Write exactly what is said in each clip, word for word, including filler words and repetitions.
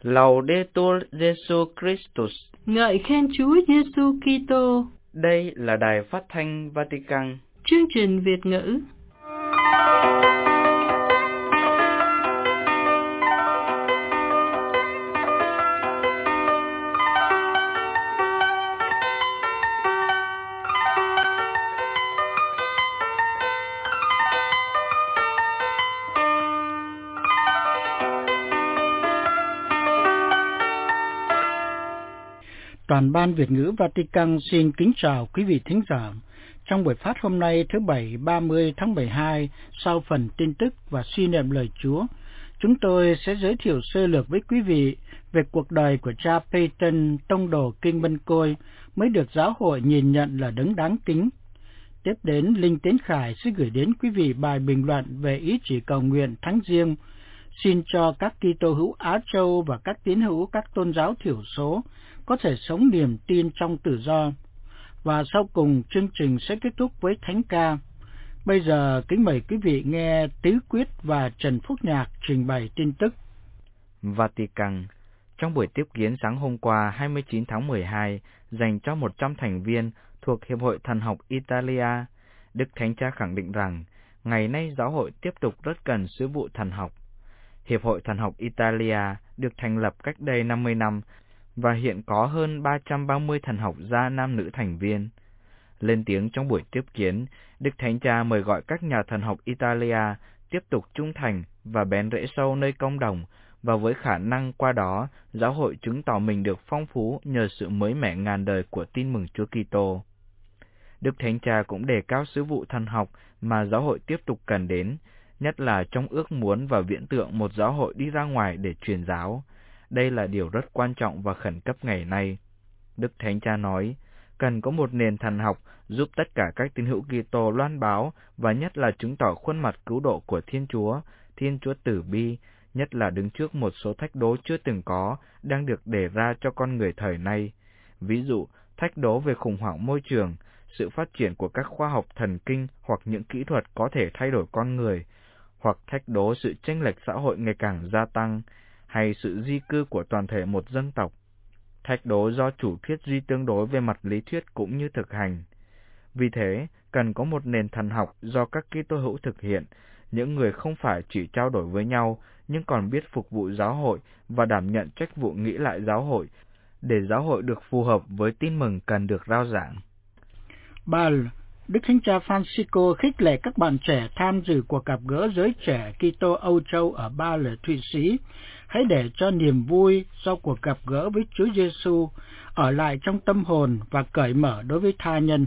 Laudetur Jesus Christus. Ngợi khen Chúa Giêsu Kitô. Đây là đài phát thanh Vatican. Chương trình Việt ngữ. Toàn ban Việt ngữ Vatican xin kính chào quý vị thính giả. Trong buổi phát hôm nay thứ Bảy ba mươi tháng mười hai, sau phần tin tức và suy niệm lời Chúa, chúng tôi sẽ giới thiệu sơ lược với quý vị về cuộc đời của cha Peyton, tông đồ Kinh Mân Côi, mới được giáo hội nhìn nhận là đấng đáng kính. Tiếp đến, Linh Tiến Khải sẽ gửi đến quý vị bài bình luận về ý chỉ cầu nguyện tháng Giêng, xin cho các Kitô hữu Á Châu và các tín hữu các tôn giáo thiểu số có thể sống niềm tin trong tự do. Và sau cùng, chương trình sẽ kết thúc với thánh ca. Bây giờ, kính mời quý vị nghe Tứ Quyết và Trần Phúc Nhạc trình bày tin tức. Vatican. Trong buổi tiếp kiến sáng hôm qua hai mươi chín tháng mười hai, dành cho một trăm thành viên thuộc Hiệp hội Thần học Italia, Đức Thánh Cha khẳng định rằng, ngày nay giáo hội tiếp tục rất cần sứ vụ thần học. Hiệp hội Thần học Italia được thành lập cách đây năm mươi năm, và hiện có hơn ba trăm ba mươi thần học gia nam nữ thành viên. Lên tiếng trong buổi tiếp kiến, Đức Thánh Cha mời gọi các nhà thần học Italia tiếp tục trung thành và bén rễ sâu nơi cộng đồng, và với khả năng qua đó, giáo hội chứng tỏ mình được phong phú nhờ sự mới mẻ ngàn đời của tin mừng Chúa Kitô. Đức Thánh Cha cũng đề cao sứ vụ thần học mà giáo hội tiếp tục cần đến, nhất là trong ước muốn và viễn tượng một giáo hội đi ra ngoài để truyền giáo. Đây là điều rất quan trọng và khẩn cấp ngày nay. Đức Thánh Cha nói, cần có một nền thần học giúp tất cả các tín hữu Kitô loan báo và nhất là chứng tỏ khuôn mặt cứu độ của Thiên Chúa, Thiên Chúa Tử Bi, nhất là đứng trước một số thách đố chưa từng có đang được đề ra cho con người thời nay. Ví dụ, thách đố về khủng hoảng môi trường, sự phát triển của các khoa học thần kinh hoặc những kỹ thuật có thể thay đổi con người, hoặc thách đố sự chênh lệch xã hội ngày càng gia tăng, hay sự di cư của toàn thể một dân tộc, thách đố do chủ thuyết duy tương đối về mặt lý thuyết cũng như thực hành. Vì thế, cần có một nền thần học do các Kitô hữu thực hiện, những người không phải chỉ trao đổi với nhau, nhưng còn biết phục vụ giáo hội và đảm nhận trách vụ nghĩ lại giáo hội, để giáo hội được phù hợp với tin mừng cần được rao giảng. Ba, Đức Thánh Cha Francisco khích lệ các bạn trẻ tham dự cuộc gặp gỡ giới trẻ Kitô Âu Châu ở Ba Lê, Thụy Sĩ. Hãy để cho niềm vui do cuộc gặp gỡ với Chúa Giêsu ở lại trong tâm hồn và cởi mở đối với tha nhân.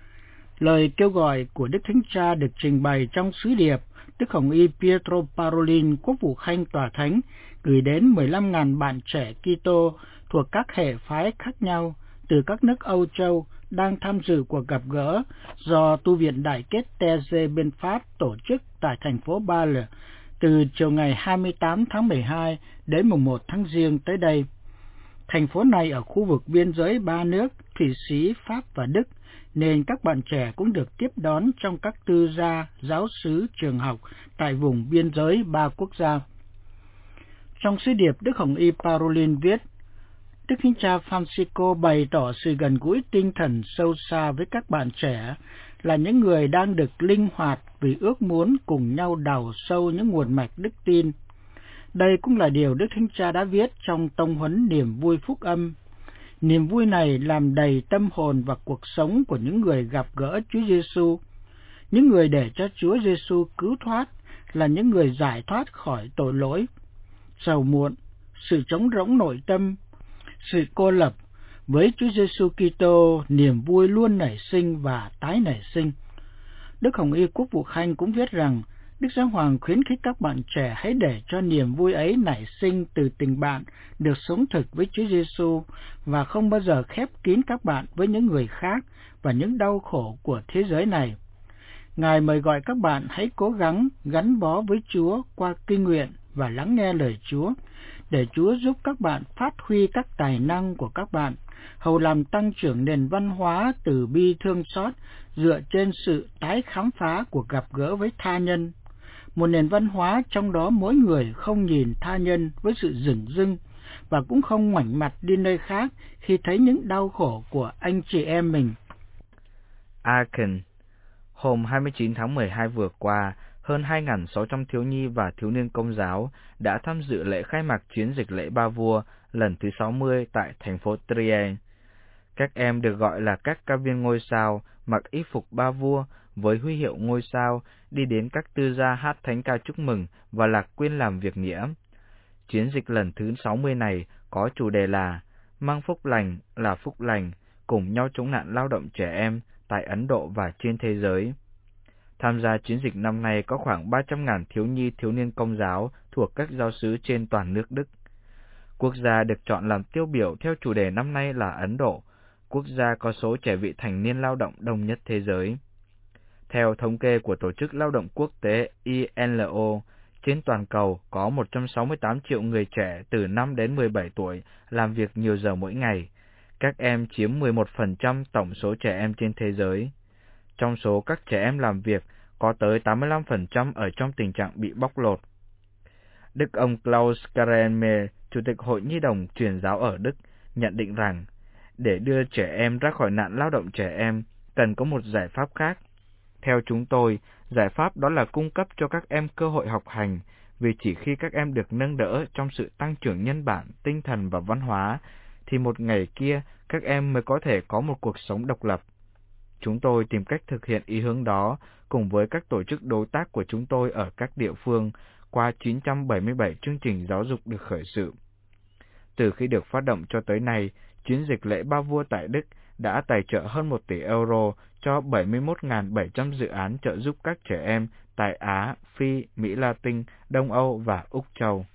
Lời kêu gọi của Đức Thánh Cha được trình bày trong sứ điệp Đức Hồng Y Pietro Parolin, Quốc vụ Khanh Tòa Thánh, gửi đến mười lăm nghìn bạn trẻ Kitô thuộc các hệ phái khác nhau từ các nước Âu Châu đang tham dự cuộc gặp gỡ do Tu viện Đại kết Teze bên Pháp tổ chức tại thành phố Ba Lê từ chiều ngày hai mươi tám tháng mười hai đến mùng một tháng Giêng tới đây. Thành phố này ở khu vực biên giới ba nước Thụy Sĩ, Pháp và Đức, nên các bạn trẻ cũng được tiếp đón trong các tư gia, giáo xứ, trường học tại vùng biên giới ba quốc gia. Trong sứ điệp, Đức Hồng Y Parolin viết, Đức Thánh Cha Francisco bày tỏ sự gần gũi tinh thần sâu xa với các bạn trẻ, là những người đang được linh hoạt vì ước muốn cùng nhau đào sâu những nguồn mạch đức tin. Đây cũng là điều Đức Thánh Cha đã viết trong tông huấn niềm vui phúc âm. Niềm vui này làm đầy tâm hồn và cuộc sống của những người gặp gỡ Chúa Giêsu. Những người để cho Chúa Giêsu cứu thoát là những người giải thoát khỏi tội lỗi, sầu muộn, sự trống rỗng nội tâm, sự cô lập. Với Chúa Giêsu Kitô, niềm vui luôn nảy sinh và tái nảy sinh. Đức Hồng Y Quốc vụ Khanh cũng viết rằng, Đức Giáo Hoàng khuyến khích các bạn trẻ hãy để cho niềm vui ấy nảy sinh từ tình bạn được sống thực với Chúa Giêsu và không bao giờ khép kín các bạn với những người khác và những đau khổ của thế giới này. Ngài mời gọi các bạn hãy cố gắng gắn bó với Chúa qua kinh nguyện và lắng nghe lời Chúa, để Chúa giúp các bạn phát huy các tài năng của các bạn, hầu làm tăng trưởng nền văn hóa từ bi thương xót dựa trên sự tái khám phá cuộc gặp gỡ với tha nhân. Một nền văn hóa trong đó mỗi người không nhìn tha nhân với sự dửng dưng, và cũng không ngoảnh mặt đi nơi khác khi thấy những đau khổ của anh chị em mình. Aachen. Hôm hai mươi chín tháng mười hai vừa qua, hơn hai nghìn sáu trăm thiếu nhi và thiếu niên Công giáo đã tham dự lễ khai mạc chiến dịch lễ Ba Vua lần thứ sáu mươi tại thành phố Trier. Các em được gọi là các ca viên ngôi sao, mặc y phục Ba Vua với huy hiệu ngôi sao, đi đến các tư gia hát thánh ca chúc mừng và lạc quyên làm việc nghĩa. Chiến dịch lần thứ sáu mươi này có chủ đề là Mang phúc lành là phúc lành, cùng nhau chống nạn lao động trẻ em tại Ấn Độ và trên thế giới. Tham gia chiến dịch năm nay có khoảng ba trăm nghìn thiếu nhi thiếu niên Công giáo thuộc các giáo xứ trên toàn nước Đức. Quốc gia được chọn làm tiêu biểu theo chủ đề năm nay là Ấn Độ, quốc gia có số trẻ vị thành niên lao động đông nhất thế giới. Theo thống kê của Tổ chức Lao động Quốc tế I L O, trên toàn cầu có một trăm sáu mươi tám triệu người trẻ từ năm đến mười bảy tuổi làm việc nhiều giờ mỗi ngày. Các em chiếm mười một phần trăm tổng số trẻ em trên thế giới. Trong số các trẻ em làm việc, có tới tám mươi lăm phần trăm ở trong tình trạng bị bóc lột. Đức ông Klaus Karenme, Chủ tịch Hội Nhi đồng Truyền giáo ở Đức, nhận định rằng, để đưa trẻ em ra khỏi nạn lao động trẻ em, cần có một giải pháp khác. Theo chúng tôi, giải pháp đó là cung cấp cho các em cơ hội học hành, vì chỉ khi các em được nâng đỡ trong sự tăng trưởng nhân bản, tinh thần và văn hóa, thì một ngày kia các em mới có thể có một cuộc sống độc lập. Chúng tôi tìm cách thực hiện ý hướng đó cùng với các tổ chức đối tác của chúng tôi ở các địa phương qua chín trăm bảy mươi bảy chương trình giáo dục được khởi sự. Từ khi được phát động cho tới nay, chiến dịch lễ Ba Vua tại Đức đã tài trợ hơn một tỷ euro cho bảy mươi mốt nghìn bảy trăm dự án trợ giúp các trẻ em tại Á, Phi, Mỹ Latin, Đông Âu và Úc Châu.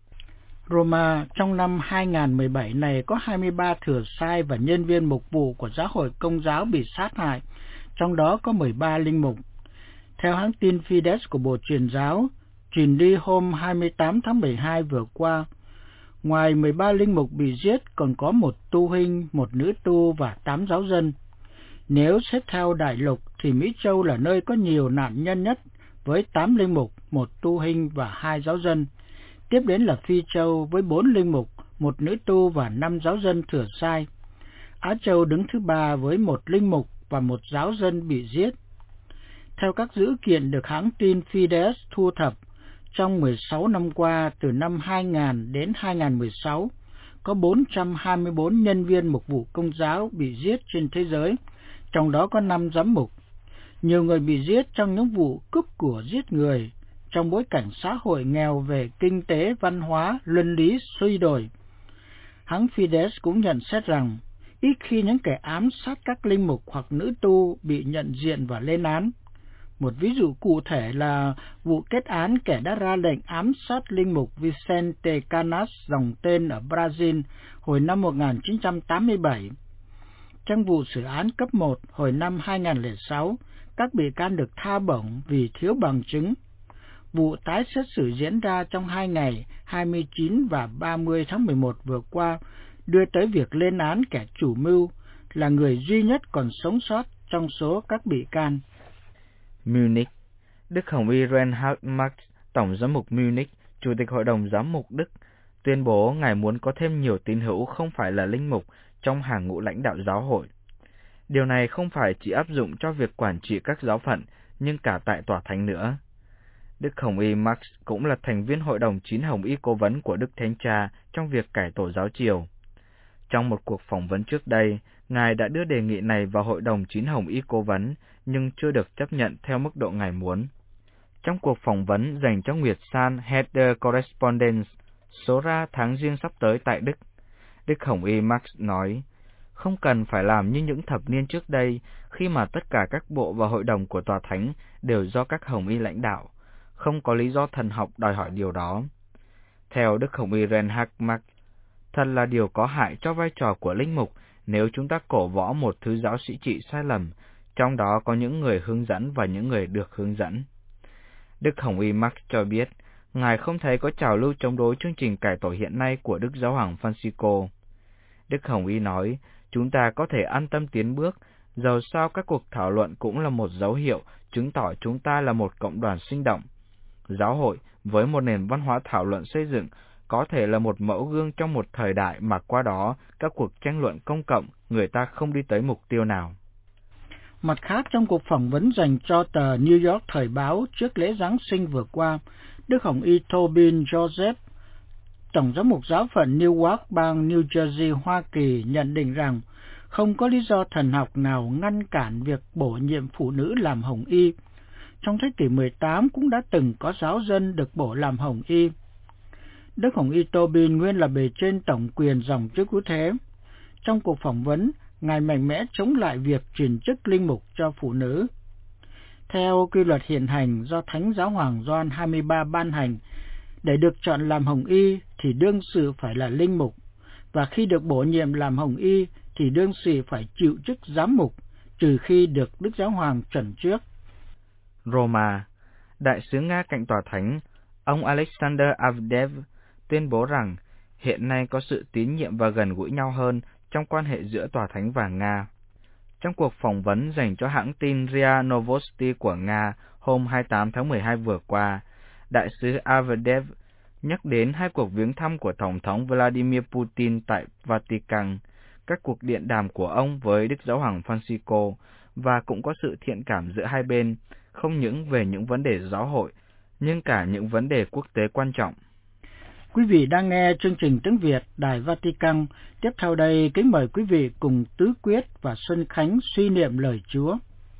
Roma, trong năm hai nghìn không trăm mười bảy này có hai mươi ba thừa sai và nhân viên mục vụ của giáo hội Công giáo bị sát hại, trong đó có mười ba linh mục. Theo hãng tin Fides của Bộ Truyền giáo, truyền đi hôm hai mươi tám tháng mười hai vừa qua, ngoài mười ba linh mục bị giết còn có một tu huynh, một nữ tu và tám giáo dân. Nếu xếp theo đại lục thì Mỹ Châu là nơi có nhiều nạn nhân nhất với tám linh mục, một tu huynh và hai giáo dân. Tiếp đến là Phi Châu với bốn linh mục, một nữ tu và năm giáo dân thừa sai. Á Châu đứng thứ ba với một linh mục và một giáo dân bị giết. Theo các dữ kiện được hãng tin Fides thu thập, trong mười sáu năm qua, từ năm hai nghìn đến hai nghìn không trăm mười sáu, có bốn trăm hai mươi bốn nhân viên mục vụ Công giáo bị giết trên thế giới, trong đó có năm giám mục. Nhiều người bị giết trong những vụ cướp của giết người, trong bối cảnh xã hội nghèo về kinh tế, văn hóa, luân lý suy đồi. Hãng Fides cũng nhận xét rằng, ít khi những kẻ ám sát các linh mục hoặc nữ tu bị nhận diện và lên án. Một ví dụ cụ thể là vụ kết án kẻ đã ra lệnh ám sát linh mục Vicente Canas dòng tên ở Brazil hồi năm một nghìn chín trăm tám mươi bảy. Trong vụ xử án cấp một hồi năm hai nghìn không trăm lẻ sáu, các bị can được tha bổng vì thiếu bằng chứng. Vụ tái xét xử diễn ra trong hai ngày hai mươi chín và ba mươi tháng mười một vừa qua, đưa tới việc lên án kẻ chủ mưu, là người duy nhất còn sống sót trong số các bị can. Munich. Đức Hồng Y Reinhard Marx, Tổng giám mục Munich, Chủ tịch Hội đồng Giám mục Đức, tuyên bố Ngài muốn có thêm nhiều tín hữu không phải là linh mục trong hàng ngũ lãnh đạo giáo hội. Điều này không phải chỉ áp dụng cho việc quản trị các giáo phận, nhưng cả tại tòa thánh nữa. Đức Hồng Y Marx cũng là thành viên Hội đồng Chín Hồng Y Cố vấn của Đức Thánh Cha trong việc cải tổ giáo triều. Trong một cuộc phỏng vấn trước đây, Ngài đã đưa đề nghị này vào Hội đồng Chín Hồng Y Cố vấn, nhưng chưa được chấp nhận theo mức độ Ngài muốn. Trong cuộc phỏng vấn dành cho Nguyệt San Header Correspondence, số ra tháng Giêng sắp tới tại Đức, Đức Hồng Y Marx nói, không cần phải làm như những thập niên trước đây, khi mà tất cả các bộ và hội đồng của tòa thánh đều do các Hồng Y lãnh đạo. Không có lý do thần học đòi hỏi điều đó. Theo Đức Hồng Y Reinhard Marx, thật là điều có hại cho vai trò của linh mục nếu chúng ta cổ võ một thứ giáo sĩ trị sai lầm, trong đó có những người hướng dẫn và những người được hướng dẫn. Đức Hồng Y Marx cho biết, Ngài không thấy có trào lưu chống đối chương trình cải tổ hiện nay của Đức Giáo hoàng Francisco. Đức Hồng Y nói, chúng ta có thể an tâm tiến bước, dầu sao các cuộc thảo luận cũng là một dấu hiệu chứng tỏ chúng ta là một cộng đoàn sinh động. Giáo hội với một nền văn hóa thảo luận xây dựng có thể là một mẫu gương trong một thời đại mà qua đó các cuộc tranh luận công cộng người ta không đi tới mục tiêu nào. Mặt khác, trong cuộc phỏng vấn dành cho tờ New York Thời báo trước lễ Giáng sinh vừa qua, Đức Hồng Y Tobin Joseph, Tổng giám mục giáo phận Newark, bang New Jersey, Hoa Kỳ nhận định rằng không có lý do thần học nào ngăn cản việc bổ nhiệm phụ nữ làm hồng y. Trong thế kỷ mười tám cũng đã từng có giáo dân được bổ làm hồng y. Đức Hồng Y Tobin nguyên là bề trên tổng quyền dòng chức cứu thế. Trong cuộc phỏng vấn, Ngài mạnh mẽ chống lại việc truyền chức linh mục cho phụ nữ. Theo quy luật hiện hành do Thánh Giáo Hoàng Gioan hai mươi ba ban hành, để được chọn làm hồng y thì đương sự phải là linh mục, và khi được bổ nhiệm làm hồng y thì đương sự phải chịu chức giám mục, trừ khi được Đức Giáo Hoàng chuẩn trước. Roma, đại sứ Nga cạnh tòa thánh, ông Alexander Avdev tuyên bố rằng hiện nay có sự tín nhiệm và gần gũi nhau hơn trong quan hệ giữa tòa thánh và Nga. Trong cuộc phỏng vấn dành cho hãng tin rê a Novosti của Nga hôm hai mươi tám tháng mười hai vừa qua, đại sứ Avdev nhắc đến hai cuộc viếng thăm của Tổng thống Vladimir Putin tại Vatican, các cuộc điện đàm của ông với Đức Giáo hoàng Francisco, và cũng có sự thiện cảm giữa hai bên, không những về những vấn đề giáo hội, nhưng cả những vấn đề quốc tế quan trọng. Quý vị đang nghe chương trình tiếng Việt Đài Vatican. Tiếp theo đây, kính mời quý vị cùng Tứ Quyết và Xuân Khánh suy niệm lời Chúa.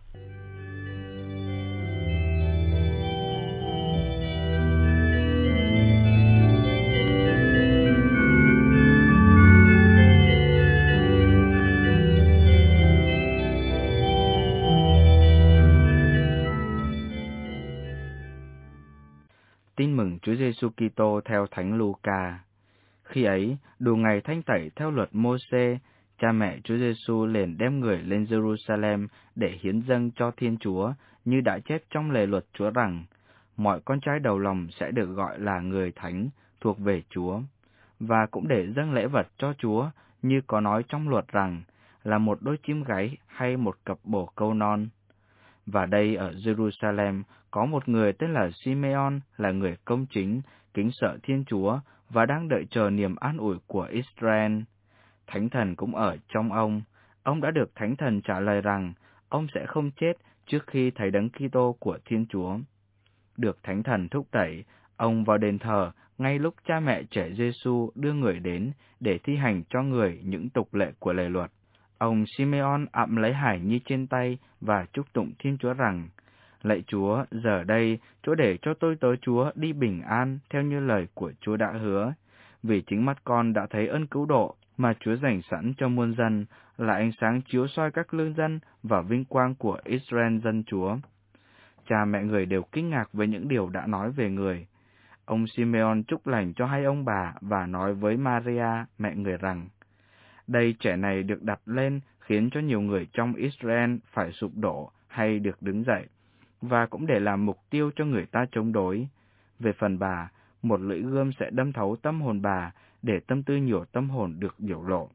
Tin mừng Chúa Giêsu Kitô theo Thánh Luca. Khi ấy, đủ ngày thanh tẩy theo luật Mô-sê, cha mẹ Chúa Giêsu liền đem người lên Jerusalem để hiến dâng cho Thiên Chúa, như đã chép trong lề luật Chúa rằng, mọi con trai đầu lòng sẽ được gọi là người thánh, thuộc về Chúa, và cũng để dâng lễ vật cho Chúa, như có nói trong luật rằng, là một đôi chim gáy hay một cặp bồ câu non. Và đây ở Jerusalem có một người tên là Simeon, là người công chính, kính sợ Thiên Chúa và đang đợi chờ niềm an ủi của Israel. Thánh thần cũng ở trong ông. Ông đã được Thánh thần trả lời rằng ông sẽ không chết trước khi thấy Đấng Kitô của Thiên Chúa. Được Thánh thần thúc đẩy, ông vào đền thờ ngay lúc cha mẹ trẻ Giêsu đưa người đến để thi hành cho người những tục lệ của lề luật. Ông Simeon ẵm lấy hải nhi trên tay và chúc tụng Thiên Chúa rằng, lạy Chúa, giờ đây, Chúa để cho tôi tớ Chúa đi bình an theo như lời của Chúa đã hứa, vì chính mắt con đã thấy ơn cứu độ mà Chúa dành sẵn cho muôn dân, là ánh sáng chiếu soi các lương dân và vinh quang của Israel dân Chúa. Cha mẹ người đều kinh ngạc về những điều đã nói về người. Ông Simeon chúc lành cho hai ông bà và nói với Maria, mẹ người rằng, đây trẻ này được đặt lên khiến cho nhiều người trong Israel phải sụp đổ hay được đứng dậy, và cũng để làm mục tiêu cho người ta chống đối. Về phần bà, một lưỡi gươm sẽ đâm thấu tâm hồn bà, để tâm tư nhiều tâm hồn được biểu lộ.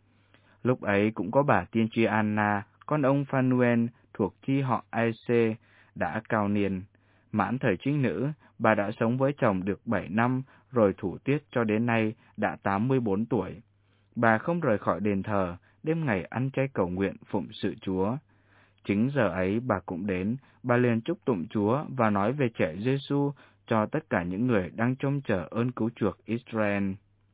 Lúc ấy cũng có bà tiên tri Anna, con ông Phanuel thuộc chi họ Aise, đã cao niên. Mãn thời trinh nữ, bà đã sống với chồng được bảy năm, rồi thủ tiết cho đến nay đã tám mươi bốn tuổi. Bà không rời khỏi đền thờ, đêm ngày ăn chay cầu nguyện phụng sự Chúa. Chính giờ ấy bà cũng đến, bà liền chúc tụng Chúa và nói về trẻ Giêsu cho tất cả những người đang trông chờ ơn cứu chuộc Israel.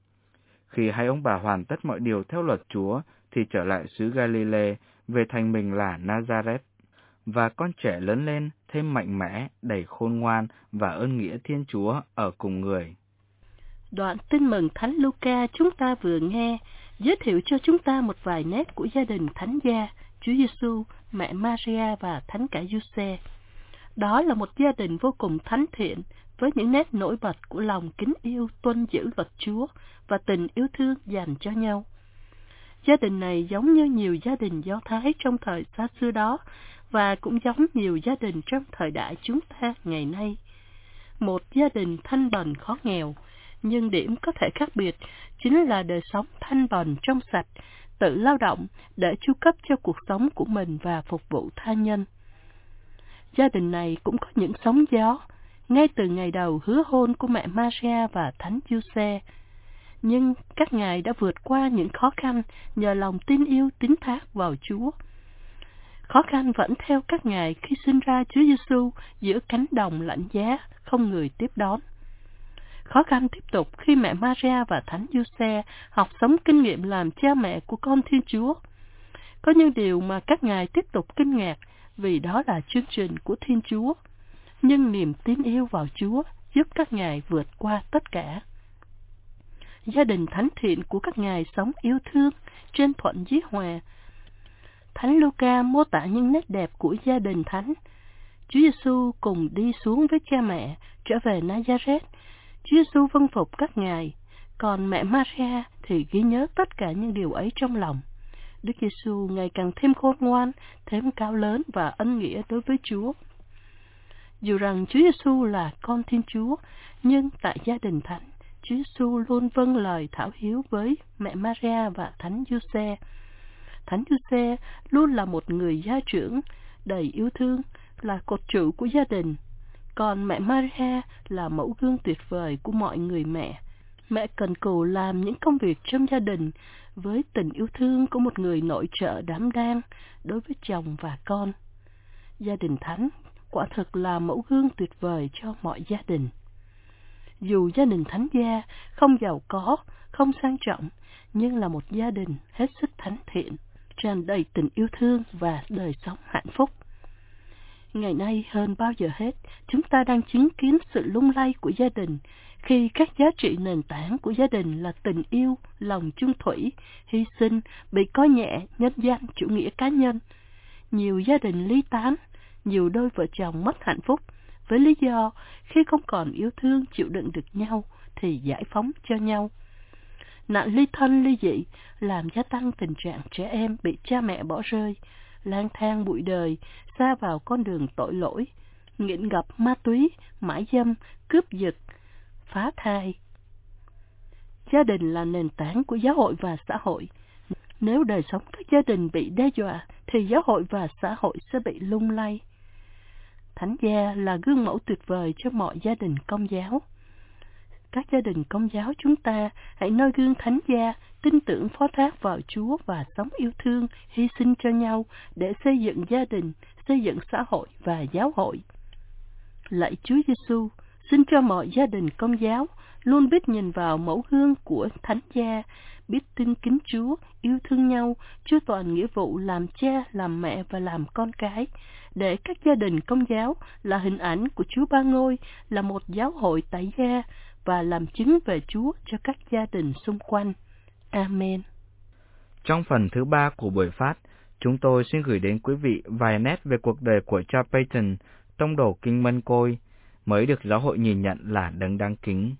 Khi hai ông bà hoàn tất mọi điều theo luật Chúa, thì trở lại xứ Galilee, về thành mình là Nazareth. Và con trẻ lớn lên, thêm mạnh mẽ, đầy khôn ngoan và ơn nghĩa Thiên Chúa ở cùng người. Đoạn tin mừng Thánh Luca chúng ta vừa nghe giới thiệu cho chúng ta một vài nét của gia đình Thánh gia, Chúa Giêsu, mẹ Maria và Thánh cả Giuse. Đó là một gia đình vô cùng thánh thiện, với những nét nổi bật của lòng kính yêu, tuân giữ luật Chúa và tình yêu thương dành cho nhau. Gia đình này giống như nhiều gia đình Do Thái trong thời xa xưa đó, và cũng giống nhiều gia đình trong thời đại chúng ta ngày nay. Một gia đình thanh bần khó nghèo, nhưng điểm có thể khác biệt chính là đời sống thanh bần trong sạch, tự lao động để chu cấp cho cuộc sống của mình và phục vụ tha nhân. Gia đình này cũng có những sóng gió, ngay từ ngày đầu hứa hôn của mẹ Maria và Thánh Giuse. Nhưng các ngài đã vượt qua những khó khăn nhờ lòng tin yêu tín thác vào Chúa. Khó khăn vẫn theo các ngài khi sinh ra Chúa Giêsu giữa cánh đồng lạnh giá, không người tiếp đón. Khó khăn tiếp tục khi mẹ Maria và Thánh Giuse học sống kinh nghiệm làm cha mẹ của con Thiên Chúa. Có những điều mà các ngài tiếp tục kinh ngạc vì đó là chương trình của Thiên Chúa. Nhưng niềm tin yêu vào Chúa giúp các ngài vượt qua tất cả. Gia đình thánh thiện của các ngài sống yêu thương, trên thuận với hòa. Thánh Luca mô tả những nét đẹp của gia đình thánh. Chúa Giêsu cùng đi xuống với cha mẹ, trở về Nazareth. Chúa Giêsu vâng phục các ngài, còn mẹ Maria thì ghi nhớ tất cả những điều ấy trong lòng. Đức Giêsu ngày càng thêm khôn ngoan, thêm cao lớn và ân nghĩa đối với Chúa. Dù rằng Chúa Giêsu là con Thiên Chúa, nhưng tại gia đình thánh, Chúa Giêsu luôn vâng lời thảo hiếu với mẹ Maria và Thánh Giuse. Thánh Giuse luôn là một người gia trưởng đầy yêu thương, là cột trụ của gia đình. Còn mẹ Maria là mẫu gương tuyệt vời của mọi người mẹ. Mẹ cần cù làm những công việc trong gia đình với tình yêu thương của một người nội trợ đảm đang đối với chồng và con. Gia đình thánh quả thực là mẫu gương tuyệt vời cho mọi gia đình. Dù gia đình thánh gia không giàu có, không sang trọng, nhưng là một gia đình hết sức thánh thiện, tràn đầy tình yêu thương và đời sống hạnh phúc. Ngày nay hơn bao giờ hết, chúng ta đang chứng kiến sự lung lay của gia đình, khi các giá trị nền tảng của gia đình là tình yêu, lòng chung thủy, hy sinh, bị coi nhẹ, nhân danh, chủ nghĩa cá nhân. Nhiều gia đình ly tán, nhiều đôi vợ chồng mất hạnh phúc, với lý do khi không còn yêu thương chịu đựng được nhau thì giải phóng cho nhau. Nạn ly thân ly dị làm gia tăng tình trạng trẻ em bị cha mẹ bỏ rơi, lang thang bụi đời, sa vào con đường tội lỗi, nghiện ngập ma túy, mãi dâm, cướp giật, phá thai. Gia đình là nền tảng của giáo hội và xã hội. Nếu đời sống các gia đình bị đe dọa, thì giáo hội và xã hội sẽ bị lung lay. Thánh gia là gương mẫu tuyệt vời cho mọi gia đình Công giáo. Các gia đình Công giáo chúng ta hãy noi gương thánh gia, tin tưởng phó thác vào Chúa và sống yêu thương, hy sinh cho nhau để xây dựng gia đình, xây dựng xã hội và giáo hội. Lạy Chúa Giêsu, xin cho mọi gia đình Công giáo luôn biết nhìn vào mẫu gương của thánh gia, biết tin kính Chúa, yêu thương nhau, chu toàn nghĩa vụ làm cha, làm mẹ và làm con cái, để các gia đình Công giáo là hình ảnh của Chúa Ba Ngôi, là một giáo hội tại gia và làm chứng về Chúa cho các gia đình xung quanh. Amen. Trong phần thứ ba của buổi phát, chúng tôi xin gửi đến quý vị vài nét về cuộc đời của cha Peyton, tông đồ Kinh Mân Côi, mới được giáo hội nhìn nhận là đấng đáng kính.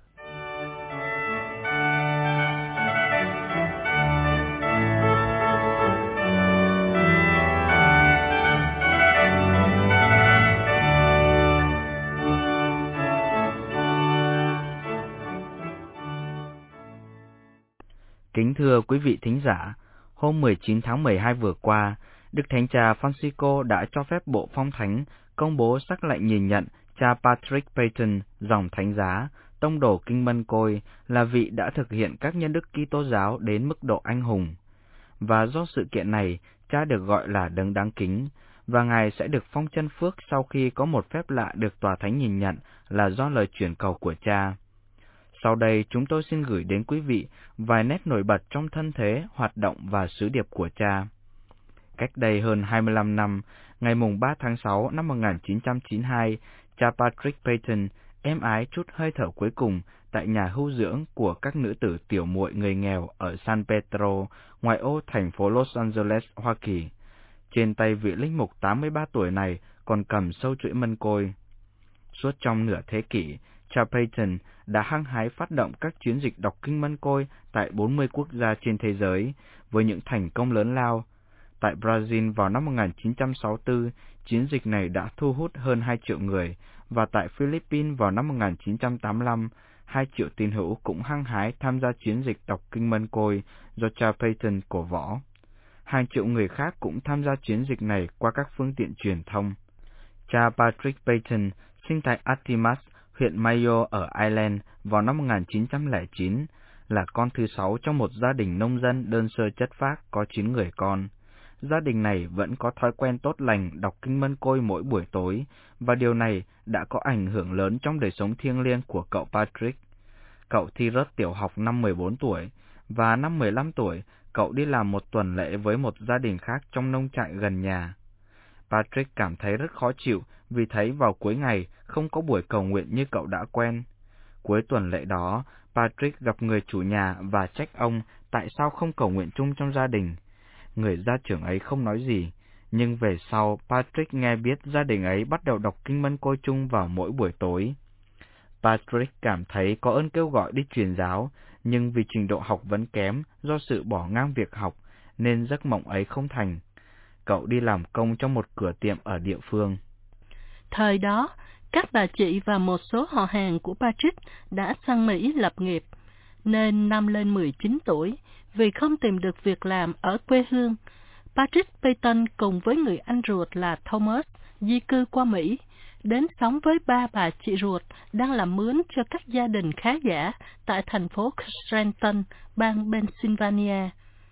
Kính thưa quý vị thính giả, hôm mười chín tháng mười hai vừa qua, Đức Thánh Cha Francisco đã cho phép Bộ Phong Thánh công bố sắc lệnh nhìn nhận cha Patrick Peyton, dòng thánh giá, tông đồ Kinh Mân Côi, là vị đã thực hiện các nhân đức Kitô giáo đến mức độ anh hùng. Và do sự kiện này, cha được gọi là đấng đáng kính, và ngài sẽ được phong chân phước sau khi có một phép lạ được tòa thánh nhìn nhận là do lời chuyển cầu của cha. Sau đây chúng tôi xin gửi đến quý vị vài nét nổi bật trong thân thế, hoạt động và sứ điệp của cha. Cách đây hơn hai mươi lăm năm, ngày mùng ba tháng sáu năm một nghìn chín trăm chín mươi hai, cha Patrick Peyton êm ái trút hơi thở cuối cùng tại nhà hưu dưỡng của các nữ tử tiểu muội người nghèo ở San Pedro, ngoại ô thành phố Los Angeles, Hoa Kỳ. Trên tay vị linh mục tám mươi ba tuổi này còn cầm sâu chuỗi mân côi. Suốt trong nửa thế kỷ, cha Peyton đã hăng hái phát động các chiến dịch đọc kinh Mân Côi tại bốn mươi quốc gia trên thế giới, với những thành công lớn lao. Tại Brazil vào năm một nghìn chín trăm sáu mươi tư, chiến dịch này đã thu hút hơn hai triệu người, và tại Philippines vào năm một nghìn chín trăm tám mươi lăm, hai triệu tín hữu cũng hăng hái tham gia chiến dịch đọc kinh Mân Côi do cha Peyton cổ võ. Hàng triệu người khác cũng tham gia chiến dịch này qua các phương tiện truyền thông. Cha Patrick Peyton sinh tại Artemas, huyện Mayo ở Ireland vào năm một nghìn chín trăm lẻ chín, là con thứ sáu trong một gia đình nông dân đơn sơ chất phác có chín người con. Gia đình này vẫn có thói quen tốt lành đọc kinh Mân Côi mỗi buổi tối, và điều này đã có ảnh hưởng lớn trong đời sống thiêng liêng của cậu Patrick. Cậu thi rớt tiểu học năm mười bốn tuổi, và năm mười lăm tuổi, cậu đi làm một tuần lễ với một gia đình khác trong nông trại gần nhà. Patrick cảm thấy rất khó chịu vì thấy vào cuối ngày không có buổi cầu nguyện như cậu đã quen. Cuối tuần lễ đó, Patrick gặp người chủ nhà và trách ông tại sao không cầu nguyện chung trong gia đình. Người gia trưởng ấy không nói gì, nhưng về sau Patrick nghe biết gia đình ấy bắt đầu đọc kinh Mân Côi chung vào mỗi buổi tối. Patrick cảm thấy có ơn kêu gọi đi truyền giáo, nhưng vì trình độ học vẫn kém do sự bỏ ngang việc học, nên giấc mộng ấy không thành. Cậu đi làm công trong một cửa tiệm ở địa phương. Thời đó, các bà chị và một số họ hàng của Patrick đã sang Mỹ lập nghiệp, nên năm lên mười chín tuổi, vì không tìm được việc làm ở quê hương, Patrick Peyton cùng với người anh ruột là Thomas di cư qua Mỹ, đến sống với ba bà chị ruột đang làm mướn cho các gia đình khá giả tại thành phố Scranton, bang Pennsylvania.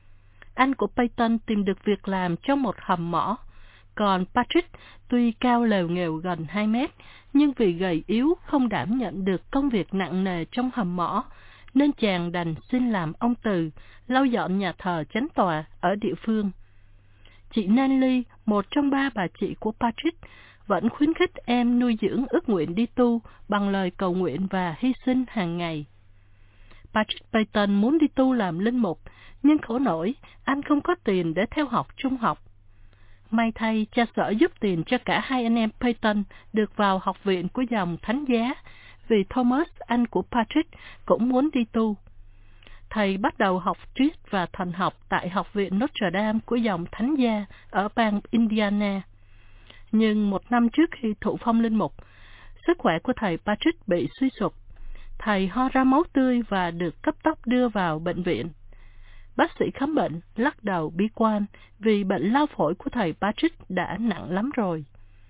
Anh của Peyton tìm được việc làm trong một hầm mỏ, còn Patrick tuy cao lều nghèo gần hai mét, nhưng vì gầy yếu không đảm nhận được công việc nặng nề trong hầm mỏ, nên chàng đành xin làm ông từ, lau dọn nhà thờ chánh tòa ở địa phương. Chị Nancy, một trong ba bà chị của Patrick, vẫn khuyến khích em nuôi dưỡng ước nguyện đi tu bằng lời cầu nguyện và hy sinh hàng ngày. Patrick Peyton muốn đi tu làm linh mục, nhưng khổ nổi, anh không có tiền để theo học trung học. May thay, cha xở giúp tiền cho cả hai anh em Peyton được vào học viện của dòng Thánh Giá, vì Thomas, anh của Patrick, cũng muốn đi tu. Thầy bắt đầu học triết và thần học tại học viện Notre Dame của dòng Thánh Gia ở bang Indiana. Nhưng một năm trước khi thụ phong linh mục, sức khỏe của thầy Patrick bị suy sụp. Thầy ho ra máu tươi và được cấp tốc đưa vào bệnh viện. Bác sĩ khám bệnh lắc đầu bi quan vì bệnh lao phổi của thầy Patrick đã nặng lắm rồi.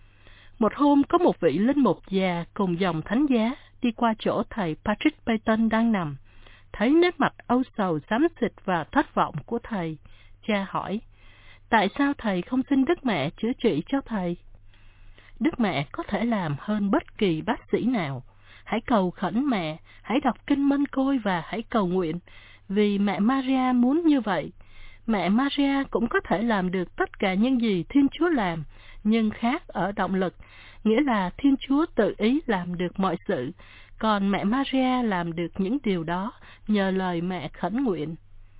Một hôm có một vị linh mục già cùng dòng Thánh Giá đi qua chỗ thầy Patrick Peyton đang nằm. Thấy nét mặt âu sầu xám xịt và thất vọng của thầy, cha hỏi, tại sao thầy không xin Đức Mẹ chữa trị cho thầy? Đức Mẹ có thể làm hơn bất kỳ bác sĩ nào. Hãy cầu khẩn mẹ, hãy đọc kinh Mân Côi và hãy cầu nguyện, vì mẹ Maria muốn như vậy. Mẹ Maria cũng có thể làm được tất cả những gì Thiên Chúa làm, nhưng khác ở động lực, nghĩa là Thiên Chúa tự ý làm được mọi sự, còn mẹ Maria làm được những điều đó nhờ lời mẹ khẩn nguyện.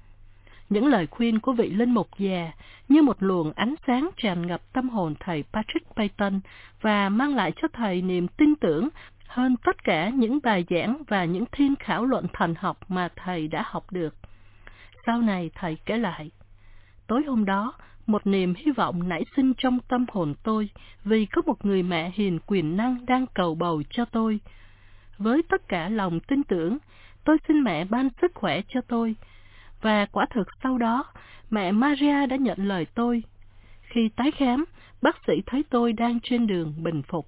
Những lời khuyên của vị linh mục già như một luồng ánh sáng tràn ngập tâm hồn thầy Patrick Peyton và mang lại cho thầy niềm tin tưởng hơn tất cả những bài giảng và những thiên khảo luận thần học mà thầy đã học được. Sau này thầy kể lại, tối hôm đó, một niềm hy vọng nảy sinh trong tâm hồn tôi vì có một người mẹ hiền quyền năng đang cầu bầu cho tôi. Với tất cả lòng tin tưởng, tôi xin mẹ ban sức khỏe cho tôi. Và quả thực sau đó, mẹ Maria đã nhận lời tôi. Khi tái khám, bác sĩ thấy tôi đang trên đường bình phục.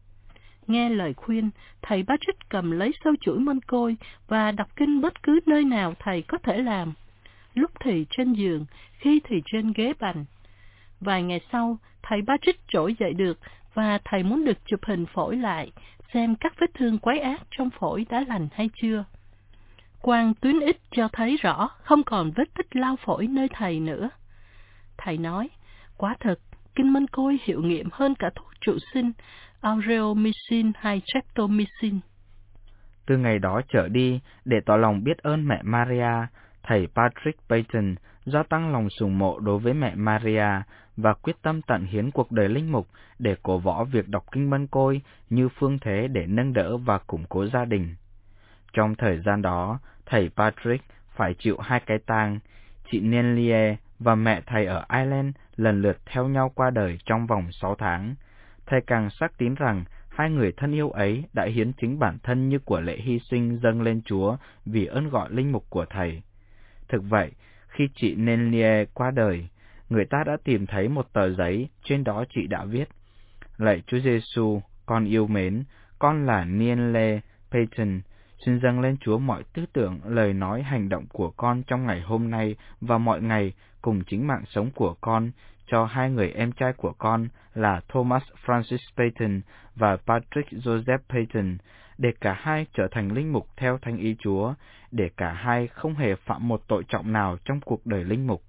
Nghe lời khuyên, thầy Patrick cầm lấy sâu chuỗi Mân Côi và đọc kinh bất cứ nơi nào thầy có thể làm. Lúc thì trên giường, khi thì trên ghế bành. Vài ngày sau, thầy Patrick trỗi dậy được và thầy muốn được chụp hình phổi lại, xem các vết thương quái ác trong phổi đã lành hay chưa. Quang tuyến X cho thấy rõ không còn vết tích lao phổi nơi thầy nữa. Thầy nói, quả thực, kinh Mân Côi hiệu nghiệm hơn cả thuốc trụ sinh, aureomycin hay streptomycin. Từ ngày đó trở đi, để tỏ lòng biết ơn mẹ Maria, thầy Patrick Peyton gia tăng lòng sùng mộ đối với mẹ Maria và quyết tâm tận hiến cuộc đời linh mục để cổ võ việc đọc kinh Mân Côi như phương thế để nâng đỡ và củng cố gia đình. Trong thời gian đó, thầy Patrick phải chịu hai cái tang, chị Nellie và mẹ thầy ở Ireland lần lượt theo nhau qua đời trong vòng sáu tháng. Thầy càng xác tín rằng hai người thân yêu ấy đã hiến chính bản thân như của lễ hy sinh dâng lên Chúa vì ơn gọi linh mục của thầy. Thực vậy, khi chị Nellie qua đời, người ta đã tìm thấy một tờ giấy, trên đó chị đã viết, lạy Chúa Giêsu, con yêu mến, con là Nienle Payton, xin dâng lên Chúa mọi tư tưởng, lời nói, hành động của con trong ngày hôm nay và mọi ngày, cùng chính mạng sống của con, cho hai người em trai của con là Thomas Francis Payton và Patrick Joseph Payton, để cả hai trở thành linh mục theo thánh ý Chúa, để cả hai không hề phạm một tội trọng nào trong cuộc đời linh mục.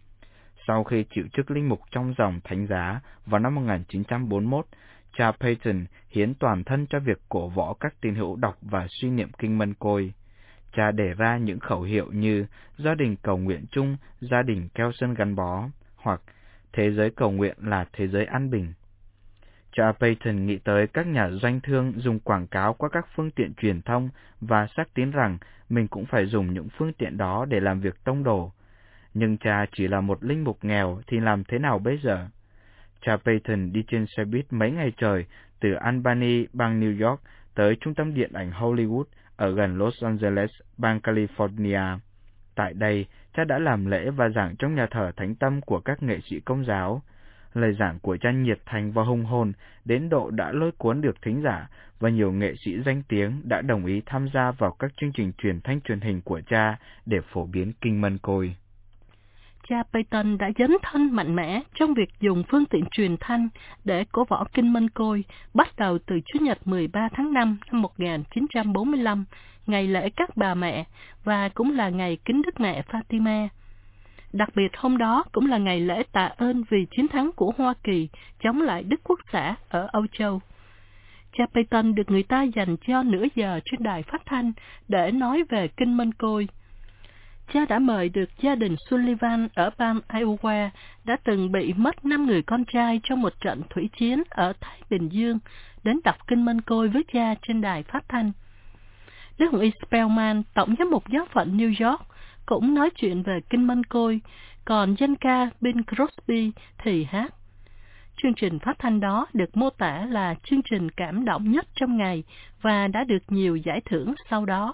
Sau khi chịu chức linh mục trong dòng Thánh Giá vào năm một nghìn chín trăm bốn mươi mốt, cha Payton hiến toàn thân cho việc cổ võ các tín hữu đọc và suy niệm kinh Mân Côi. Cha đề ra những khẩu hiệu như gia đình cầu nguyện chung, gia đình keo sơn gắn bó, hoặc thế giới cầu nguyện là thế giới an bình. Cha Payton nghĩ tới các nhà doanh thương dùng quảng cáo qua các phương tiện truyền thông và xác tín rằng mình cũng phải dùng những phương tiện đó để làm việc tông đồ. Nhưng cha chỉ là một linh mục nghèo thì làm thế nào bây giờ? Cha Payton đi trên xe buýt mấy ngày trời từ Albany, bang New York tới trung tâm điện ảnh Hollywood ở gần Los Angeles, bang California. Tại đây, cha đã làm lễ và giảng trong nhà thờ Thánh Tâm của các nghệ sĩ Công giáo. Lời giảng của cha nhiệt thành và hùng hồn đến độ đã lôi cuốn được thính giả, và nhiều nghệ sĩ danh tiếng đã đồng ý tham gia vào các chương trình truyền thanh truyền hình của cha để phổ biến kinh Mân Côi. Cha Payton đã dấn thân mạnh mẽ trong việc dùng phương tiện truyền thanh để cổ võ kinh Mân Côi, bắt đầu từ Chủ nhật mười ba tháng năm năm một nghìn chín trăm bốn mươi lăm, ngày lễ các bà mẹ, và cũng là ngày kính Đức Mẹ Fatima. Đặc biệt hôm đó cũng là ngày lễ tạ ơn vì chiến thắng của Hoa Kỳ chống lại Đức Quốc xã ở Âu Châu. Cha Payton được người ta dành cho nửa giờ trên đài phát thanh để nói về kinh Mân Côi. Cha đã mời được gia đình Sullivan ở bang Iowa đã từng bị mất năm người con trai trong một trận thủy chiến ở Thái Bình Dương đến đọc kinh Mân Côi với cha trên đài phát thanh. Đức Hồng Y Spellman, tổng giám mục giáo phận New York, cũng nói chuyện về kinh Mân Côi, còn danh ca Bing Crosby thì hát. Chương trình phát thanh đó được mô tả là chương trình cảm động nhất trong ngày và đã được nhiều giải thưởng sau đó.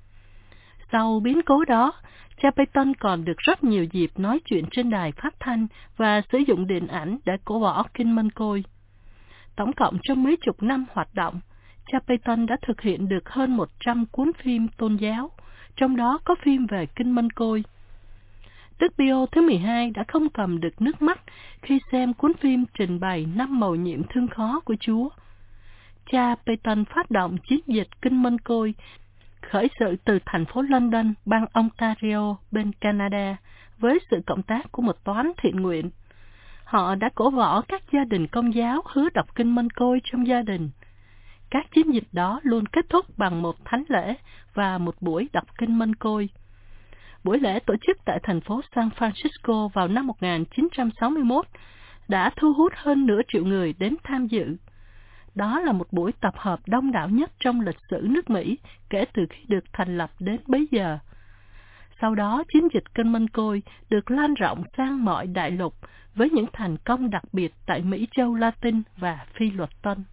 Sau biến cố đó, cha Payton còn được rất nhiều dịp nói chuyện trên đài phát thanh và sử dụng điện ảnh để cổ võ kinh Mân Côi. Tổng cộng trong mấy chục năm hoạt động, cha Payton đã thực hiện được hơn một trăm cuốn phim tôn giáo, trong đó có phim về kinh Mân Côi. Đức Pio thứ mười hai đã không cầm được nước mắt khi xem cuốn phim trình bày năm mầu nhiệm thương khó của Chúa. Cha Payton phát động chiến dịch kinh Mân Côi, khởi sự từ thành phố London, bang Ontario, bên Canada, với sự cộng tác của một toán thiện nguyện. Họ đã cổ võ các gia đình Công giáo hứa đọc kinh Mân Côi trong gia đình. Các chiến dịch đó luôn kết thúc bằng một thánh lễ và một buổi đọc kinh Mân Côi. Buổi lễ tổ chức tại thành phố San Francisco vào năm một nghìn chín trăm sáu mươi mốt đã thu hút hơn nửa triệu người đến tham dự. Đó là một buổi tập hợp đông đảo nhất trong lịch sử nước Mỹ kể từ khi được thành lập đến bấy giờ. Sau đó, chiến dịch kinh Mân Côi được lan rộng sang mọi đại lục với những thành công đặc biệt tại Mỹ châu Latin và Phi luật tân.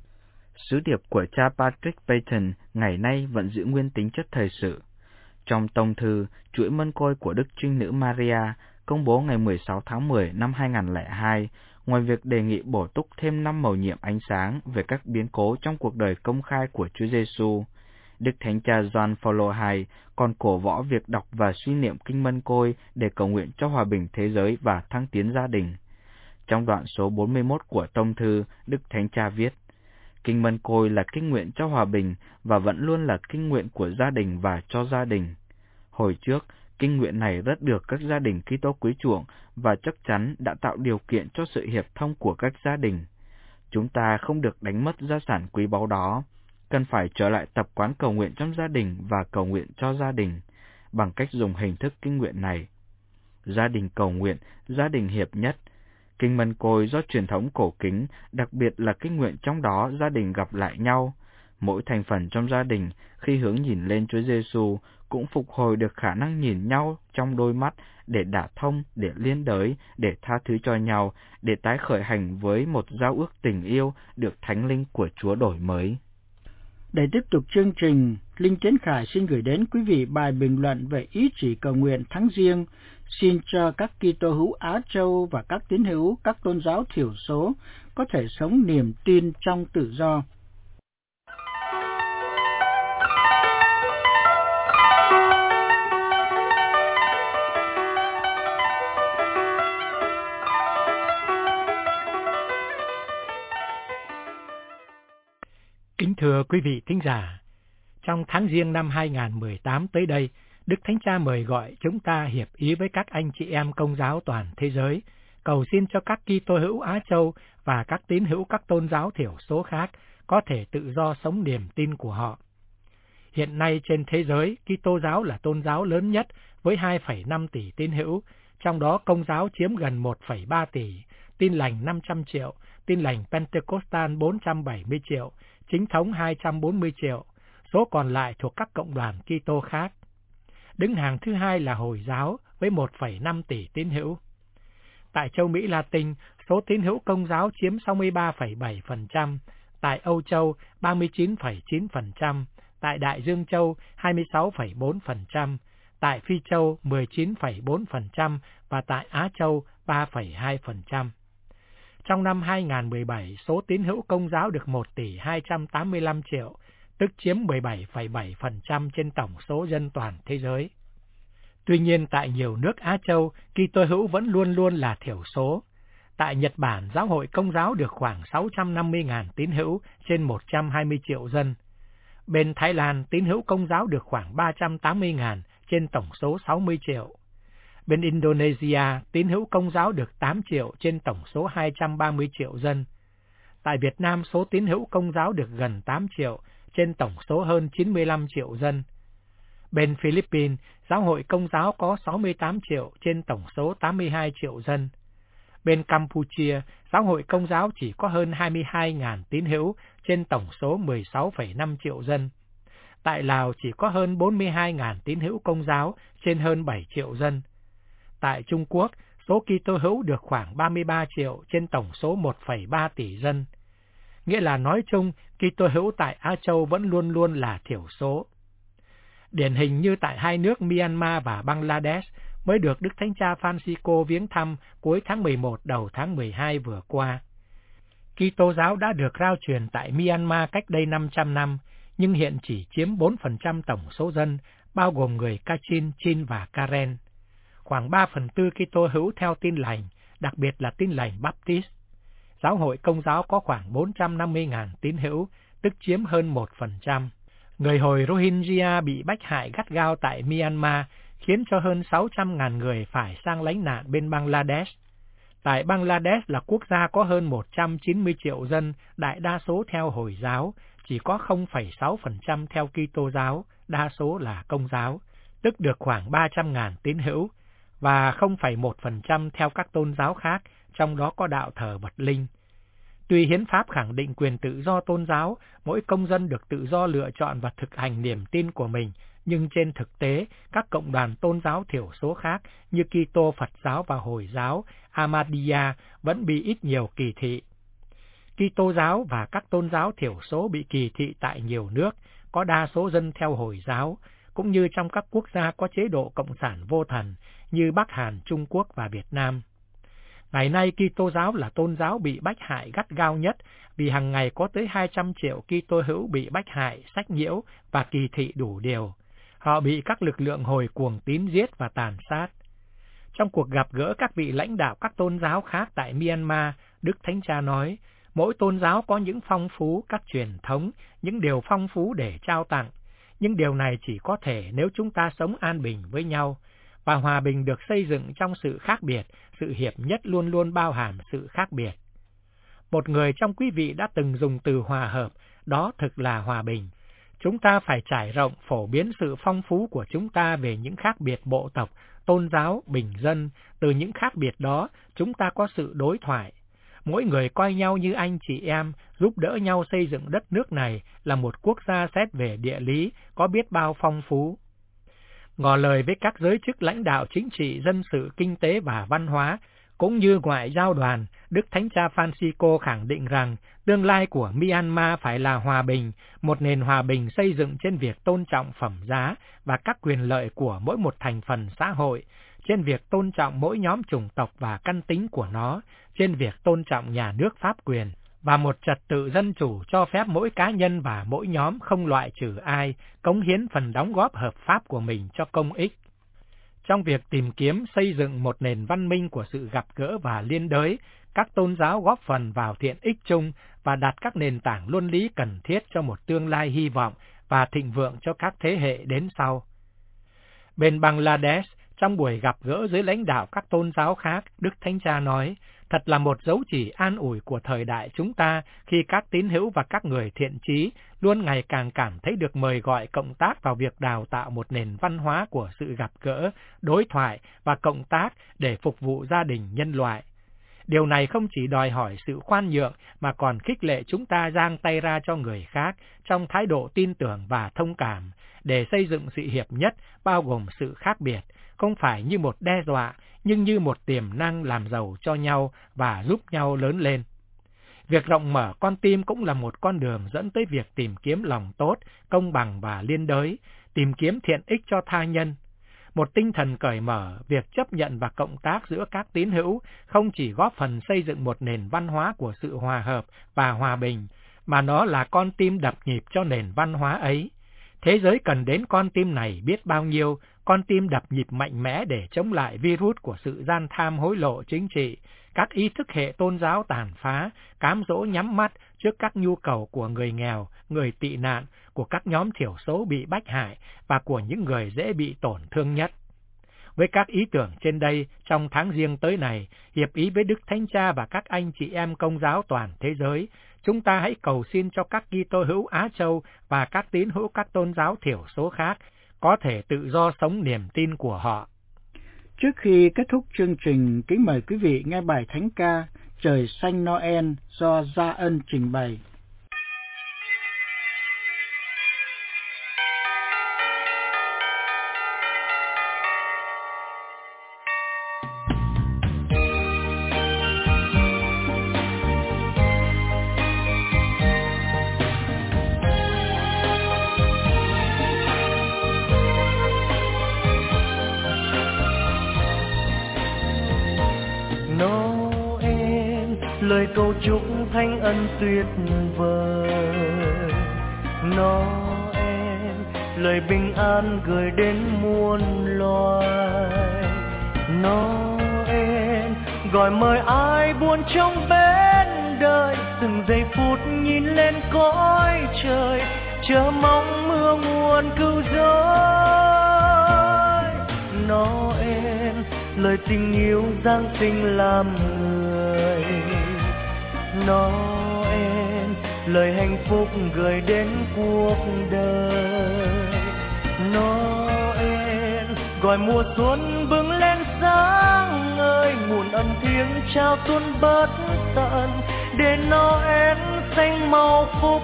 Sứ điệp của cha Patrick Payton ngày nay vẫn giữ nguyên tính chất thời sự. Trong tông thư chuỗi Mân Côi của Đức Trinh Nữ Maria công bố ngày mười sáu tháng mười năm hai nghìn không trăm lẻ hai, ngoài việc đề nghị bổ túc thêm năm mầu nhiệm ánh sáng về các biến cố trong cuộc đời công khai của Chúa Giêsu, Đức Thánh Cha Gioan Phaolô đệ nhị còn cổ võ việc đọc và suy niệm kinh Mân Côi để cầu nguyện cho hòa bình thế giới và thăng tiến gia đình. Trong đoạn số bốn mươi mốt của tông thư, Đức Thánh Cha viết: Kinh Mân Côi là kinh nguyện cho hòa bình và vẫn luôn là kinh nguyện của gia đình và cho gia đình. Hồi trước, kinh nguyện này rất được các gia đình Kitô quý chuộng và chắc chắn đã tạo điều kiện cho sự hiệp thông của các gia đình. Chúng ta không được đánh mất gia sản quý báu đó, cần phải trở lại tập quán cầu nguyện trong gia đình và cầu nguyện cho gia đình, bằng cách dùng hình thức kinh nguyện này. Gia đình cầu nguyện, gia đình hiệp nhất. Kinh Mân Côi do truyền thống cổ kính, đặc biệt là kinh nguyện trong đó gia đình gặp lại nhau. Mỗi thành phần trong gia đình khi hướng nhìn lên Chúa Giêsu cũng phục hồi được khả năng nhìn nhau trong đôi mắt để đả thông, để liên đới, để tha thứ cho nhau, để tái khởi hành với một giao ước tình yêu được Thánh Linh của Chúa đổi mới. Để tiếp tục chương trình, Linh Tiến Khải xin gửi đến quý vị bài bình luận về ý chỉ cầu nguyện tháng Giêng xin cho các Kitô hữu Á Châu và các tín hữu các tôn giáo thiểu số có thể sống niềm tin trong tự do. Kính thưa quý vị thính giả, trong tháng Giêng năm hai nghìn không trăm mười tám tới đây, Đức Thánh Cha mời gọi chúng ta hiệp ý với các anh chị em Công giáo toàn thế giới, cầu xin cho các Kitô hữu Á Châu và các tín hữu các tôn giáo thiểu số khác có thể tự do sống niềm tin của họ. Hiện nay trên thế giới, Kitô giáo là tôn giáo lớn nhất với hai phẩy năm tỷ tín hữu, trong đó Công giáo chiếm gần một phẩy ba tỷ, Tin lành năm trăm triệu, Tin lành Pentecostal bốn trăm bảy mươi triệu, Chính thống hai trăm bốn mươi triệu, số còn lại thuộc các cộng đoàn Kitô khác. Đứng hàng thứ hai là Hồi giáo với một phẩy năm tỷ tín hữu. Tại châu Mỹ Latin, số tín hữu Công giáo chiếm sáu mươi ba phẩy bảy phần trăm, tại Âu Châu ba mươi chín phẩy chín phần trăm, tại Đại Dương Châu hai mươi sáu phẩy bốn phần trăm, tại Phi Châu mười chín phẩy bốn phần trăm và tại Á Châu ba phẩy hai phần trăm. Trong năm hai nghìn không trăm mười bảy, số tín hữu Công giáo được một tỷ hai trăm tám mươi lăm triệu, tức chiếm mười bảy phẩy bảy phần trăm trên tổng số dân toàn thế giới. Tuy nhiên, tại nhiều nước Á Châu, Kitô hữu vẫn luôn luôn là thiểu số. Tại Nhật Bản, giáo hội Công giáo được khoảng sáu trăm năm mươi nghìn tín hữu trên một trăm hai mươi triệu dân. Bên Thái Lan, tín hữu Công giáo được khoảng ba trăm tám mươi nghìn trên tổng số sáu mươi triệu. Bên Indonesia, tín hữu Công giáo được tám triệu trên tổng số hai trăm ba mươi triệu dân. Tại Việt Nam, số tín hữu Công giáo được gần tám triệu trên tổng số hơn chín mươi lăm triệu dân. Bên Philippines, giáo hội Công giáo có sáu mươi tám triệu trên tổng số tám mươi hai triệu dân. Bên Campuchia, giáo hội Công giáo chỉ có hơn hai mươi hai nghìn tín hữu trên tổng số mười sáu phẩy năm triệu dân. Tại Lào chỉ có hơn bốn mươi hai nghìn tín hữu Công giáo trên hơn bảy triệu dân. Tại Trung Quốc, số Kitô hữu được khoảng ba mươi ba triệu trên tổng số một phẩy ba tỷ dân. Nghĩa là nói chung, Kitô hữu tại Á Châu vẫn luôn luôn là thiểu số. Điển hình như tại hai nước Myanmar và Bangladesh mới được Đức Thánh Cha Francisco viếng thăm cuối tháng mười một đầu tháng mười hai vừa qua. Kitô giáo đã được rao truyền tại Myanmar cách đây năm trăm năm, nhưng hiện chỉ chiếm bốn phần trăm tổng số dân, bao gồm người Kachin, Chin và Karen. Khoảng ba phần tư Kitô hữu theo Tin lành, đặc biệt là Tin lành Baptist. Giáo hội Công giáo có khoảng bốn trăm năm mươi nghìn tín hữu, tức chiếm hơn một phần trăm. Người Hồi Rohingya bị bách hại gắt gao tại Myanmar, khiến cho hơn sáu trăm nghìn người phải sang lánh nạn bên Bangladesh. Tại Bangladesh là quốc gia có hơn một trăm chín mươi triệu dân, đại đa số theo Hồi giáo, chỉ có không phẩy sáu phần trăm theo Kitô giáo, đa số là Công giáo, tức được khoảng ba trăm nghìn tín hữu, và không phẩy một phần trăm theo các tôn giáo khác, trong đó có đạo thờ Vật Linh. Tuy hiến pháp khẳng định quyền tự do tôn giáo, mỗi công dân được tự do lựa chọn và thực hành niềm tin của mình, nhưng trên thực tế, các cộng đoàn tôn giáo thiểu số khác như Kitô, Phật giáo và Hồi giáo, Ahmadiyya vẫn bị ít nhiều kỳ thị. Kitô giáo và các tôn giáo thiểu số bị kỳ thị tại nhiều nước, có đa số dân theo Hồi giáo, cũng như trong các quốc gia có chế độ cộng sản vô thần như Bắc Hàn, Trung Quốc và Việt Nam. Ngày nay, Kitô giáo là tôn giáo bị bách hại gắt gao nhất vì hàng ngày có tới hai trăm triệu Kitô hữu bị bách hại, sách nhiễu và kỳ thị đủ điều. Họ bị các lực lượng hồi cuồng tín giết và tàn sát. Trong cuộc gặp gỡ các vị lãnh đạo các tôn giáo khác tại Myanmar, Đức Thánh Cha nói, mỗi tôn giáo có những phong phú, các truyền thống, những điều phong phú để trao tặng. Nhưng điều này chỉ có thể nếu chúng ta sống an bình với nhau, và hòa bình được xây dựng trong sự khác biệt, sự hiệp nhất luôn luôn bao hàm sự khác biệt. Một người trong quý vị đã từng dùng từ hòa hợp, đó thực là hòa bình. Chúng ta phải trải rộng, phổ biến sự phong phú của chúng ta về những khác biệt bộ tộc, tôn giáo, bình dân. Từ những khác biệt đó, chúng ta có sự đối thoại. Mỗi người coi nhau như anh chị em, giúp đỡ nhau xây dựng đất nước này là một quốc gia xét về địa lý, có biết bao phong phú. Ngỏ lời với các giới chức lãnh đạo chính trị, dân sự, kinh tế và văn hóa, Cũng như ngoại giao đoàn, Đức Thánh Cha Francisco khẳng định rằng tương lai của Myanmar phải là hòa bình, một nền hòa bình xây dựng trên việc tôn trọng phẩm giá và các quyền lợi của mỗi một thành phần xã hội, trên việc tôn trọng mỗi nhóm chủng tộc và căn tính của nó, trên việc tôn trọng nhà nước pháp quyền, và một trật tự dân chủ cho phép mỗi cá nhân và mỗi nhóm không loại trừ ai, cống hiến phần đóng góp hợp pháp của mình cho công ích. Trong việc tìm kiếm xây dựng một nền văn minh của sự gặp gỡ và liên đới, các tôn giáo góp phần vào thiện ích chung và đặt các nền tảng luân lý cần thiết cho một tương lai hy vọng và thịnh vượng cho các thế hệ đến sau. Bên Bangladesh, trong buổi gặp gỡ với lãnh đạo các tôn giáo khác, Đức Thánh Cha nói, thật là một dấu chỉ an ủi của thời đại chúng ta khi các tín hữu và các người thiện chí luôn ngày càng cảm thấy được mời gọi cộng tác vào việc đào tạo một nền văn hóa của sự gặp gỡ, đối thoại và cộng tác để phục vụ gia đình nhân loại. Điều này không chỉ đòi hỏi sự khoan nhượng mà còn khích lệ chúng ta giang tay ra cho người khác trong thái độ tin tưởng và thông cảm để xây dựng sự hiệp nhất bao gồm sự khác biệt, không phải như một đe dọa nhưng như một tiềm năng làm giàu cho nhau và giúp nhau lớn lên. Việc rộng mở con tim cũng là một con đường dẫn tới việc tìm kiếm lòng tốt, công bằng và liên đới, tìm kiếm thiện ích cho tha nhân. Một tinh thần cởi mở, việc chấp nhận và cộng tác giữa các tín hữu không chỉ góp phần xây dựng một nền văn hóa của sự hòa hợp và hòa bình, mà nó là con tim đập nhịp cho nền văn hóa ấy. Thế giới cần đến con tim này biết bao nhiêu, con tim đập nhịp mạnh mẽ để chống lại virus của sự gian tham hối lộ chính trị, các ý thức hệ tôn giáo tàn phá, cám dỗ nhắm mắt trước các nhu cầu của người nghèo, người tị nạn, của các nhóm thiểu số bị bách hại và của những người dễ bị tổn thương nhất. Với các ý tưởng trên đây, trong tháng Giêng tới này, hiệp ý với Đức Thánh Cha và các anh chị em Công giáo toàn thế giới, chúng ta hãy cầu xin cho các Kitô hữu Á Châu và các tín hữu các tôn giáo thiểu số khác có thể tự do sống niềm tin của họ. Trước khi kết thúc chương trình, kính mời quý vị nghe bài thánh ca Trời xanh Noel do Gia Ân trình bày. Lời cầu chúc thánh ân tuyệt vời, Noel, lời bình an gửi đến muôn loài. Noel, gọi mời ai buồn trong bên đời, từng giây phút nhìn lên cõi trời, chờ mong mưa nguồn cứu rỗi. Noel, lời tình yêu giáng sinh làm người. Noel, lời hạnh phúc gửi đến cuộc đời. Noel, gọi mùa xuân bừng lên sáng ngời, nguồn ân thiêng trao tuôn bất tận, để Noel xanh màu phúc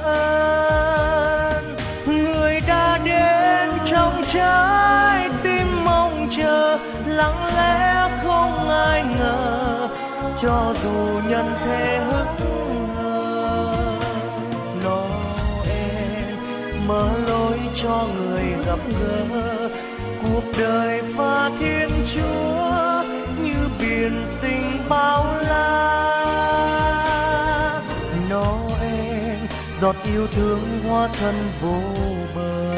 ân. Người đã đến trong trái tim mong chờ, lặng lẽ không ai ngờ, cho dù nhân thế hững hờ. Noel mở lối cho người gặp gỡ, cuộc đời pha Thiên Chúa như biển tình bao la. Noel giọt yêu thương hóa thân vô bờ.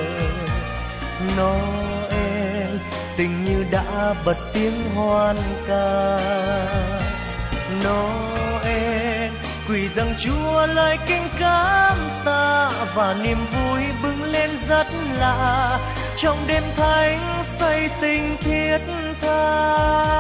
Noel tình như đã bật tiếng hoan ca. Noel quỳ dâng Chúa lời kinh cám tạ, và niềm vui bừng lên rất lạ trong đêm thánh xây tình thiết tha.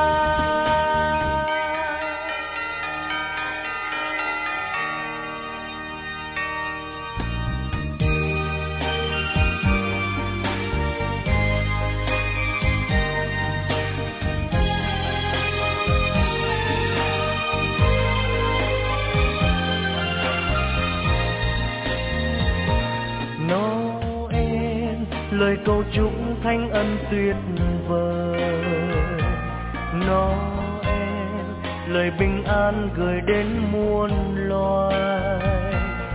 Lời cầu chúc thánh ân tuyệt vời. Noel, lời bình an gửi đến muôn loài.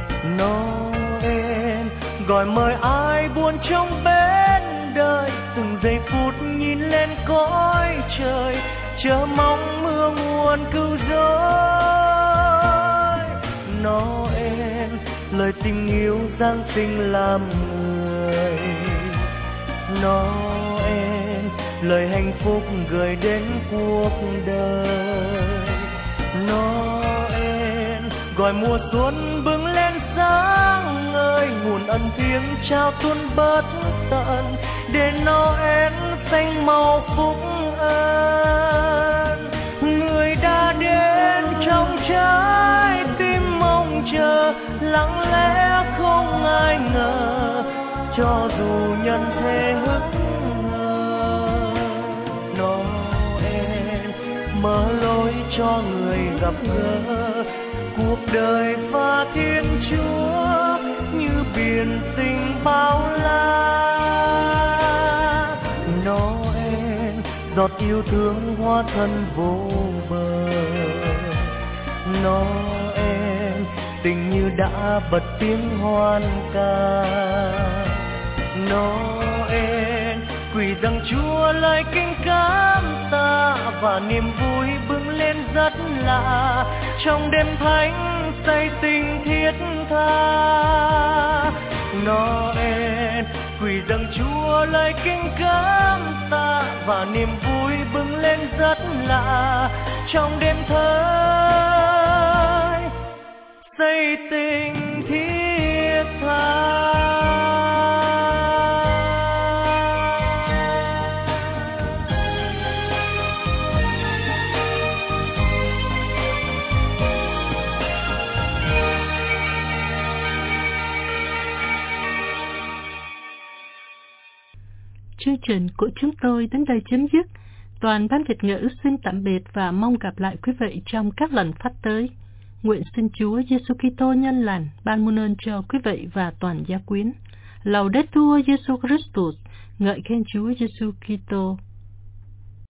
Noel gọi mời ai buồn trong bên đời, từng giây phút nhìn lên cõi trời, chờ mong mưa nguồn cứu rỗi. Noel lời tình yêu giáng sinh làm người. Noel lời hạnh phúc gửi đến cuộc đời. Noel gọi mùa xuân bừng lên sáng ngời, nguồn ân thiêng trao tuôn bất tận, để Noel xanh màu phúc ân. Người đã đến trong trái tim mong chờ, lặng lẽ không ai ngờ, cho dù nhân thế hững hờ. Noel mở lối cho người gặp gỡ, cuộc đời và Thiên Chúa như biển tình bao la. Noel giọt yêu thương hóa thân vô bờ. Noel tình như đã bật tiếng hoan ca. Noel quỳ dâng Chúa lời kinh cám tạ, và niềm vui bừng lên rất lạ trong đêm thánh say tình thiết tha. Noel quỳ dâng Chúa lời kinh cám tạ, và niềm vui bừng lên rất lạ trong đêm thánh say tình thiết tha. Chương trình của chúng tôi đến đây chấm dứt. Toàn ban Việt ngữ xin tạm biệt và mong gặp lại quý vị trong các lần phát tới. Nguyện xin Chúa Giêsu Kitô nhân lành ban muôn ơn cho quý vị và toàn gia quyến. Laudetur Jesu Christus, ngợi khen Chúa Giêsu Kitô.